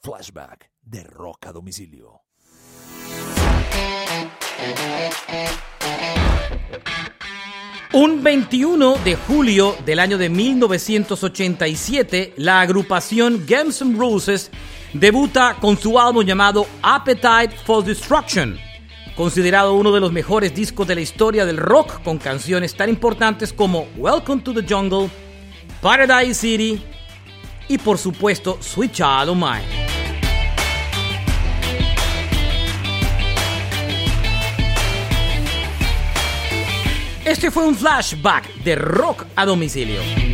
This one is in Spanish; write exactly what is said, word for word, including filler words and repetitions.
Flashback de Rock a Domicilio. Un veintiuno de julio del año de mil novecientos ochenta y siete, la agrupación Guns N' Roses debuta con su álbum llamado Appetite for Destruction, considerado uno de los mejores discos de la historia del rock, con canciones tan importantes como Welcome to the Jungle, Paradise City y por supuesto Sweet Child O' Mine. Este fue un flashback de Rock a Domicilio.